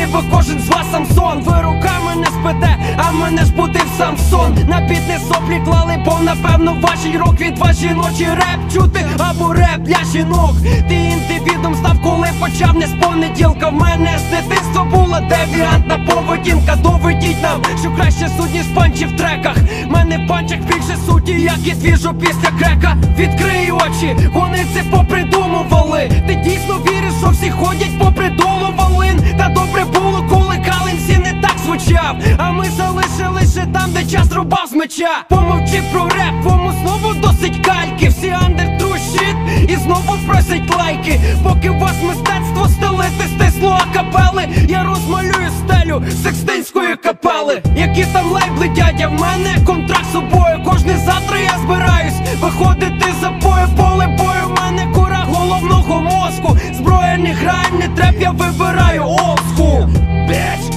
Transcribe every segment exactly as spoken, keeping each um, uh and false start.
ви кожен з вас Самсон. Ви руками не спите, а мене ж будив Самсон. На біт не соплі клали, бо напевно вашій рок від вас жіночий реп чути, або реп для жінок. Ти індивідом став, коли почав не з понеділка. В мене з дитинства була девіантна поведінка. Доведіть нам, що краще сутність панчі в треках. Мене в панчах більше суті, як і твіжу після крека. Відкрий очі, вони це попридумували. Ти дійсно віриш, що всі ходять попри долу волин? Та добре було, коли Каленсі не так звучав, а ми залишилися там, де час рубав з меча. Помовчи про реп, твому слову досить кальки. Всі андер тру щит і знову просять лайки. Поки у вас мистецтво стелити стисло акапели, я розмалюю стелю Секстинської капели. Які там лейбли, дядя, в мене контракт з собою. Кожне завтра я збираюсь виходити за бою. Поле бою, в мене кора головного мозку. Зброя не грає, не треп, я вибираю old school, bitch.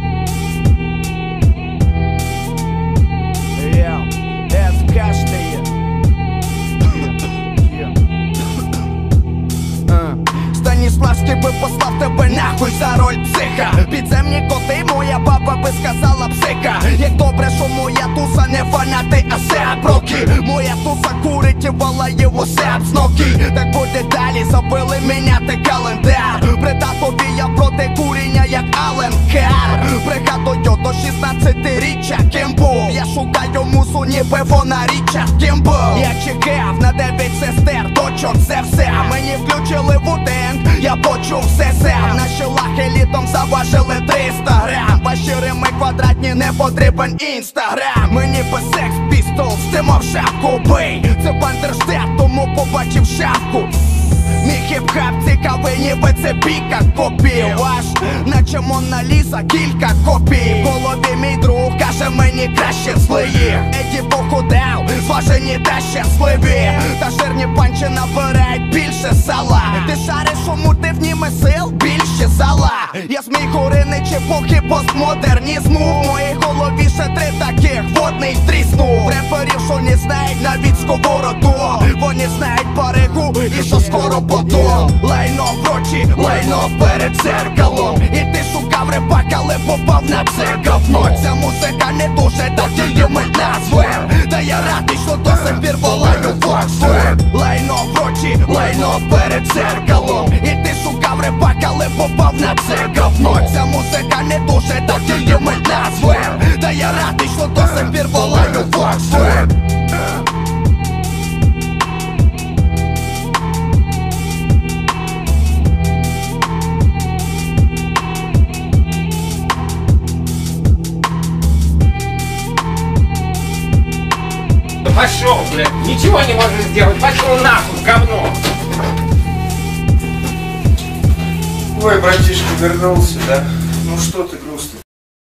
Станіславський би послав тебе нахуй за роль психа. Підземні коти, моя баба би сказала псика. Як добре, що моя туса не фанати, а сепроки. Моя туса курить і валає в усеп з ноги. Так буде далі, забили міняти календар. При татові я проти куріння, як Ален Кар. Пригадую до шістнадцятиріччя ким був. Я шукаю мусу, ніби вона річа ким був. Я чекав на дев'ять сестер, дочок, це все. Мені включили вуденг, я почув все сам. Наші лахи літом заважили триста грам. Ваші рими квадратні, не потрібен інстаграм. Мені без секс пістол, стимав шапку бий. Це бандерштет, тому побачив шапку. Мій хіп-хап цікавий, ніби це бійка копій. Ваш, наче Мона Ліза, кілька копій. В голові мій друг каже мені краще злиї. Еді похудав, зважені та щасливі. Та жирні панчі набирають більше сала. Ти шариш у мультивніми сил, більше зала. Я змій куринич епохи постмодернізму. В моїй голові ще три таких, водний тріснув. Реперів, що не знають навіть сковороду. Вони знають парику і що скоро потом. Лайно в очі, лайно перед дзеркалом. І ти шукав репак, але попав на це говно. Ця музика не дуже, так її ми назвем. Та я радий, що до сих пір волаю фоксфорд. Лайно в очі, лайно перед дзеркалом. І ти шукав репак, але попав на це говно. Ця музика не дуже, так її ми назвем. Та я радий, що до сих пір волаю фоксфорд. Пошел, блядь, ничего не можешь сделать, пошел нахуй, говно! Ой, братишка вернулся, да? Ну что ты,